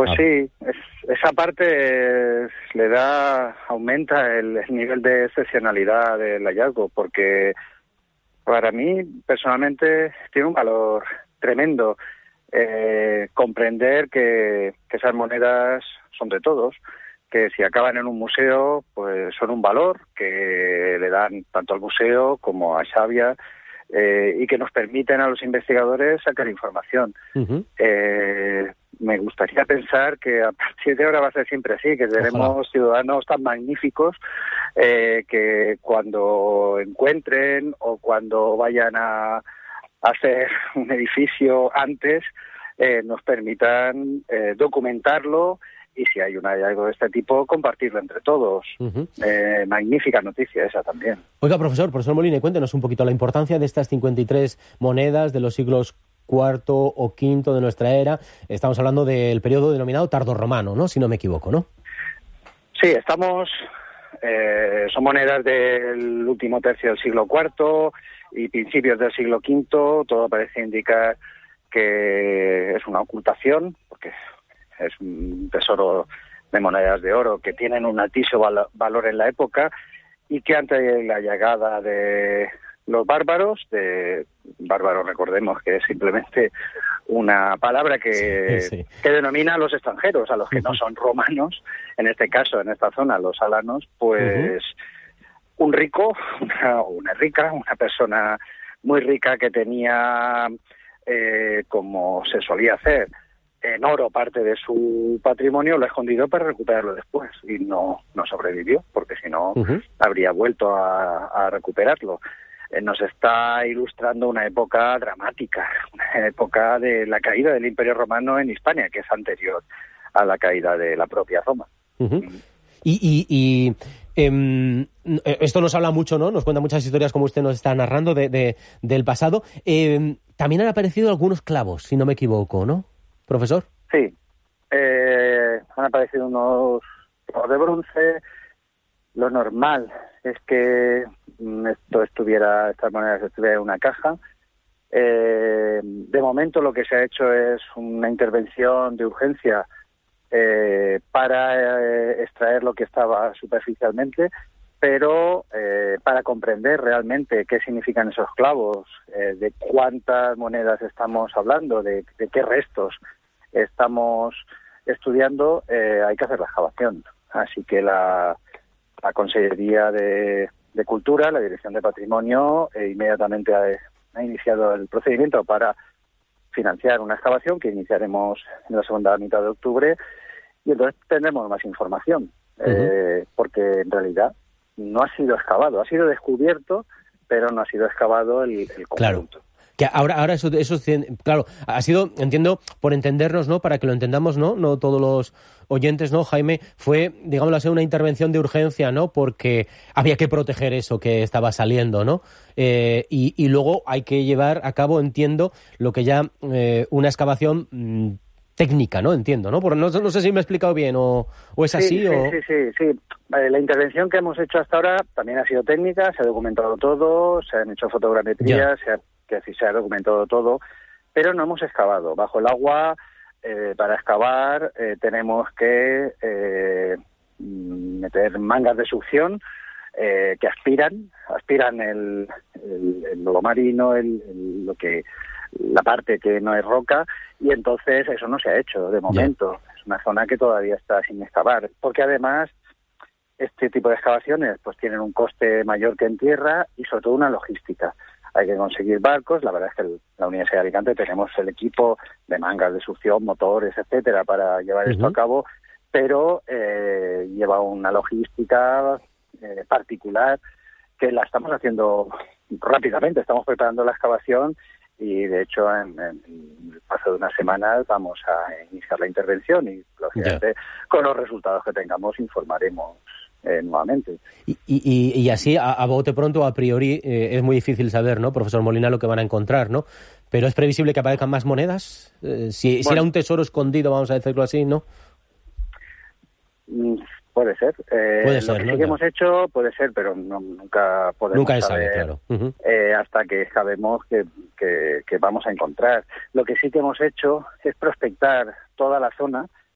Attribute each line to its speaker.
Speaker 1: Pues sí, esa parte aumenta el nivel de excepcionalidad del hallazgo, porque para mí personalmente tiene un valor tremendo comprender que esas monedas son de todos, que si acaban en un museo, pues son un valor que le dan tanto al museo como a Xavia, y que nos permiten a los investigadores sacar información.
Speaker 2: Uh-huh.
Speaker 1: Me gustaría pensar que a partir de ahora va a ser siempre así, que tenemos ciudadanos tan magníficos que cuando encuentren o cuando vayan a hacer un edificio antes, nos permitan documentarlo y si hay un hallazgo de este tipo, compartirlo entre todos.
Speaker 2: Uh-huh.
Speaker 1: Magnífica noticia esa también.
Speaker 2: Oiga, profesor Molina, cuéntenos un poquito la importancia de estas 53 monedas de los siglos IV o V de nuestra era. Estamos hablando del periodo denominado tardorromano, ¿no? Si no me equivoco, ¿no?
Speaker 1: Sí, son monedas del último tercio del siglo IV y principios del siglo V. Todo parece indicar que es una ocultación, porque es un tesoro de monedas de oro que tienen un altísimo valor en la época y que antes de la llegada de los bárbaros, recordemos que es simplemente una palabra que denomina a los extranjeros, a los que no son romanos, en este caso, en esta zona, los alanos, pues un rico, una persona muy rica que tenía, como se solía hacer, en oro parte de su patrimonio, lo ha escondido para recuperarlo después y no sobrevivió, porque si no habría vuelto a recuperarlo. Nos está ilustrando una época dramática, una época de la caída del Imperio Romano en Hispania, que es anterior a la caída de la propia Roma.
Speaker 2: Uh-huh. Esto nos habla mucho, ¿no? Nos cuenta muchas historias, como usted nos está narrando, del pasado. También han aparecido algunos clavos, si no me equivoco, ¿no, profesor?
Speaker 1: Sí. Han aparecido unos clavos de bronce. Lo normal es que estas monedas estuvieran en una caja. De momento lo que se ha hecho es una intervención de urgencia para extraer lo que estaba superficialmente, pero para comprender realmente qué significan esos clavos, de cuántas monedas estamos hablando, de qué restos estamos estudiando, hay que hacer la excavación. Así que la Consejería de Cultura, la Dirección de Patrimonio, inmediatamente ha iniciado el procedimiento para financiar una excavación que iniciaremos en la segunda mitad de octubre, y entonces tendremos más información, porque en realidad no ha sido excavado, ha sido descubierto, pero no ha sido excavado el conjunto.
Speaker 2: Claro. Que ahora eso claro, ha sido, entiendo, por entendernos, ¿no? Para que lo entendamos, ¿no? No todos los oyentes, ¿no, Jaime? Fue, digámoslo así, una intervención de urgencia, ¿no? Porque había que proteger eso que estaba saliendo, ¿no? Y luego hay que llevar a cabo, entiendo, lo que ya una excavación técnica, ¿no? Entiendo, ¿no? No sé si me he explicado bien o es así.
Speaker 1: Sí. La intervención que hemos hecho hasta ahora también ha sido técnica, se ha documentado todo, se han hecho fotogrametrías, se ha documentado todo, pero no hemos excavado. Bajo el agua, para excavar, tenemos que meter mangas de succión que aspiran el lodo marino, la parte que no es roca, y entonces eso no se ha hecho de momento. Es una zona que todavía está sin excavar, porque además este tipo de excavaciones pues tienen un coste mayor que en tierra y sobre todo una logística. Hay que conseguir barcos. La verdad es que en la Universidad de Alicante tenemos el equipo de mangas de succión, motores, etcétera, para llevar esto a cabo, pero lleva una logística particular que la estamos haciendo rápidamente. Estamos preparando la excavación y, de hecho, en el paso de unas semanas vamos a iniciar la intervención y, lógicamente, con los resultados que tengamos informaremos nuevamente.
Speaker 2: Y así, a bote pronto, a priori, es muy difícil saber, ¿no, profesor Molina, lo que van a encontrar, ¿no? Pero es previsible que aparezcan más monedas. Si era un tesoro escondido, vamos a decirlo así, ¿no?
Speaker 1: Puede ser.
Speaker 2: Puede ser,
Speaker 1: lo que
Speaker 2: ¿no?
Speaker 1: sí que hemos hecho puede ser, pero nunca podemos saber,
Speaker 2: claro.
Speaker 1: hasta que sabemos que vamos a encontrar. Lo que sí que hemos hecho es prospectar toda la zona